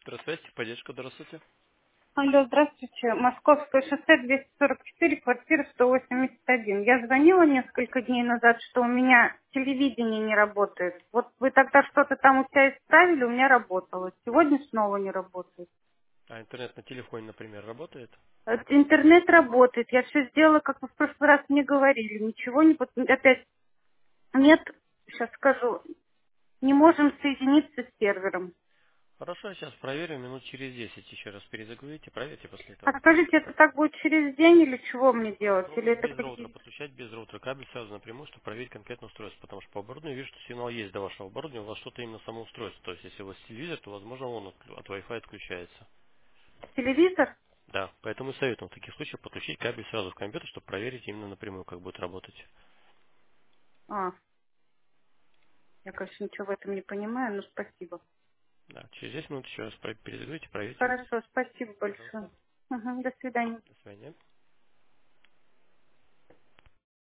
Здравствуйте, поддержка, здравствуйте. Алло, здравствуйте. Московское шоссе 244, квартира 181. Я звонила несколько дней назад, что у меня телевидение не работает. Вот вы тогда что-то там у себя исправили, у меня работало. Сегодня снова не работает. А интернет на телефоне, например, работает? Интернет работает. Я все сделала, как вы в прошлый раз мне говорили. Ничего не... Опять нет, сейчас скажу, не можем соединиться с сервером. Хорошо, я сейчас проверю, минут через 10 еще раз перезагрузите, проверьте после А этого. скажите, это так будет через день или чего мне делать? Или Попробуйте это без роутера какие... подключать, без роутера кабель сразу напрямую, чтобы проверить конкретное устройство. Потому что по оборудованию вижу, что сигнал есть до вашего оборудования, у вас что-то именно само устройство. То есть, если у вас телевизор, то, возможно, он от Wi-Fi отключается. Телевизор? Да, поэтому и советую в таких случаях подключить кабель сразу в компьютер, чтобы проверить именно напрямую, как будет работать. А, я, конечно, ничего в этом не понимаю, но спасибо. Да, через 10 минут еще раз перезагрузите, проверьте. Хорошо, спасибо большое. Пожалуйста, Мгм, до свидания. до свидания.